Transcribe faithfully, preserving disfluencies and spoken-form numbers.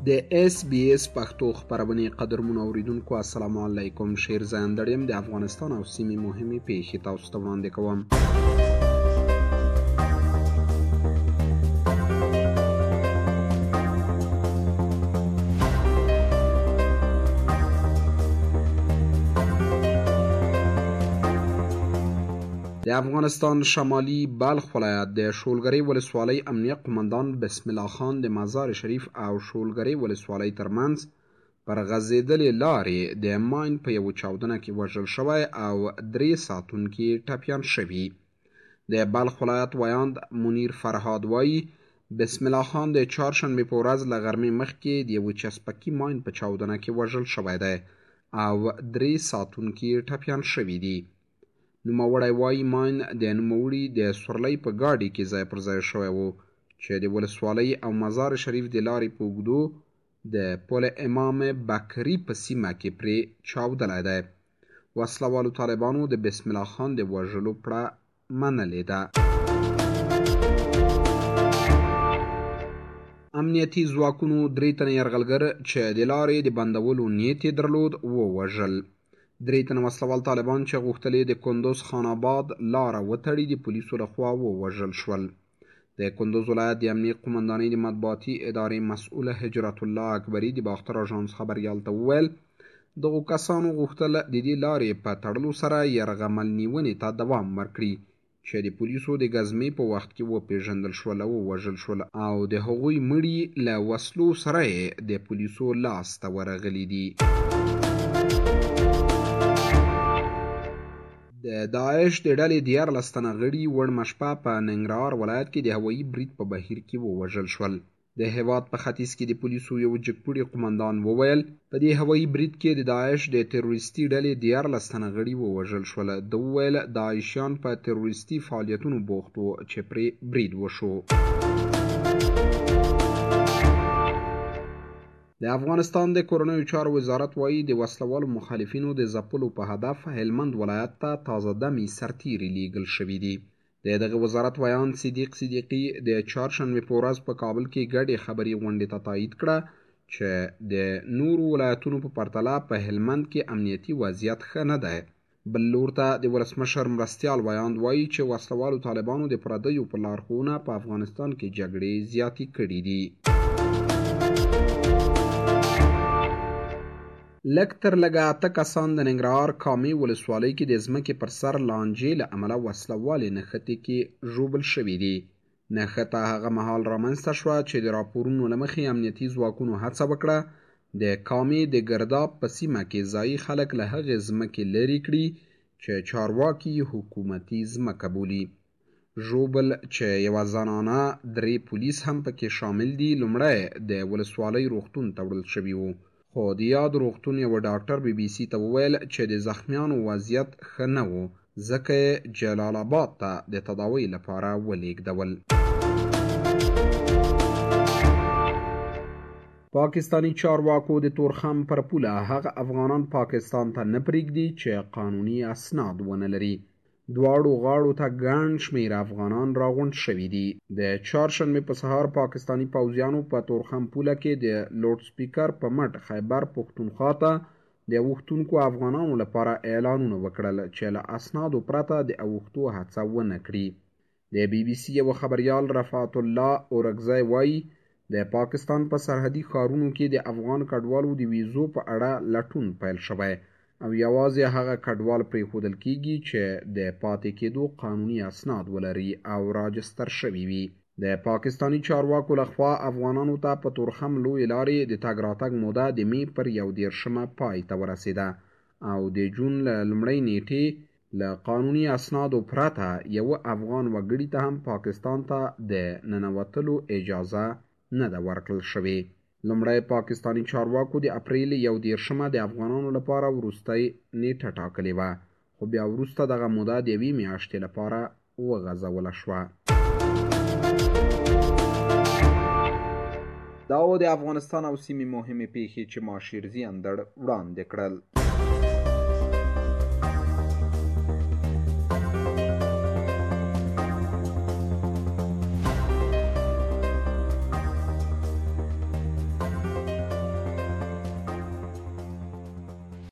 د اس بي اس پښتو خبرونه قدرمن اوریدونکو السلام علیکم. شیر زاندړم د افغانستان او سیمې مهمه پیښې تاسو ته وړاندې کوم. د افغانستان شمالي بلخ ولایت د شولګرې ولسوالۍ امنیه قومندان بسم الله خان د مزار شریف او شولګرې ولسوالۍ ترمنځ پر غځېدلې لارې د ماین په یوه چاودنه کې وژل شوی او درې ساتونکي ټپیان شوي. د بلخ ولایت ویاند منیر فرهاد وایي بسم الله خان د چهارشنبې په ورځ له غرمې مخکې د یوه چسپکي ماین په چاودنه کې وژل شوی دی او درې ساتونکي ټپیان شوي دي. نوموړی وایي ماین د نوموړي د سورلۍ په ګاډي کې ځای پر ځای شوی و چې د ولسوالۍ او مزار شریف د لارې په اوږدو د پل امام بکري په سیمه کې پرې چاودلی دی. وسله والو طالبانو د بسم الله خان د وژلو پړه منلې ده. امنیتي ځواکونو درې تنه یرغلګر چې د لارې د بندولو نیت یې درلود ووژل. درې تنه وسلوال طالبان چې غوښتل د کندوز خان آباد لاره وتړي د پولیسو لخوا ووژل شول. د کندوز ولایت د امنیې قومندانۍ د مطبوعاتي ادارې مسؤله هجرت الله اکبري د باختر اژانس خبریال ته وویل دغو کسانو غوښتل د دې لارې په تړلو سره یرغمل نیونې ته دوام ورکړي چې د پولیسو د ګزمې په وخت کې وپېژندل شول او ووژل شول او د هغوی مړي له وسلو سره یې د پولیسو لاس ته ورغلي دي. د داعش د ډلې دیارلس تنه غړي وړمه شپه په ننګرهار ولایت کې د هوایي برید په بهیر کې ووژل شول. د هېواد په ختیځ کې د پولیسو یو جګپوړي قمندان وویل په دې هوایي برید کې د داعش د تروریستي ډلې دیارلس تنه غړي ووژل شول. ده وویل داعشیان په تروریستي فعالیتونو بوخت وو چې پرې برید وشو. د افغانستان د کورنیو چارو وزارت وایي د وسلوالو مخالفینو د ځپلو په هدف هلمند ولایت ته تازه دمې سرتیري لیږل شوي دي. د دغه وزارت ویان صدیق صدیقي د چهارشنبې په ورځ په کابل کې ګډې خبري غونډې ته تایید کړه چې د نورو ولایتونو په پرتله په هلمند کې امنیتي وضعیت ښه نه دی. بل لور ته د ولسمشر مرستیال ویاند وایي چې وسلوالو طالبانو د پردیو په لارښوونه په افغانستان کې جګړې زیاتې کړي دي. لږ تر لږه اته کسان د ننګرهار کامې ولسوالۍ کې د ځمکې پر سر لانجې له امله وسله والې نښتې کې ژوبل شوي دي. نښته هغه مهال رامنځته شوه چې د راپورونو له مخې امنیتي ځواکونو هڅه وکړه د کامې د ګرداب په سیمه کې ځایي خلک له هغې ځمکې لرې کړي چې چارواکي حکومتي ځمکه بولي. ژوبل چې یوه زنانه درې پولیس هم پکې شامل دي لومړی د ولسوالۍ روغتون ته وړل شوي وو خو د یاد روغتون یوه ډاکټر بي بي سي ته وویل چې د زخمیانو وضعیت ښه نه و ځکه یې جلال آباد ته د تداوۍ لپاره ولېږدول. پاکستاني چارواکو د تورخم پر پوله هغه افغانان پاکستان ته نه پرېږدي چې قانوني اسناد ونه لري. دواړو غاړو ته ګڼ شمېر افغانان راغونډ شوي دي. د چهارشنبې په سهار پاکستاني پوځیانو په تورخم پوله کې د لوډ سپیکر په مټ خیبر پښتونخوا ته د اوښتونکو افغانانو لپاره اعلانونه وکړل چې له اسنادو پرته د اوښتو هڅه ونه کړي. د بي بي سي یو خبریال رفعت الله اورکزی وایي د پاکستان په سرحدي ښارونو کې د افغان کډوالو د ویزو په اړه لټون پیل شوی او یوازې هغه کډوال پرېښودل کیږي چې د پاتې کېدو قانوني اسناد ولري او راجستر شوي وي. د پاکستاني چارواکو لخوا افغانانو ته په تورخم لویې لارې د تګ راتګ موده د می پر یو دېرشمه پای ته ورسېده او د جون له لومړۍ نیټې له قانوني اسنادو پرته یوه افغان وګړي ته هم پاکستان ته د ننوتلو اجازه نه ده ورکړل شوې. لومړی پاکستاني چارواکو د اپریل یو دېرشمه د افغانانو لپاره وروستۍ نیټه ټاکلې وه خو بیا وروسته دغه موده د یوې میاشتې لپاره وغځوله شوه. دا و د افغانستان او سیمې مهمې پیښې چې ما شیرزي اندړ وړاندې کړل.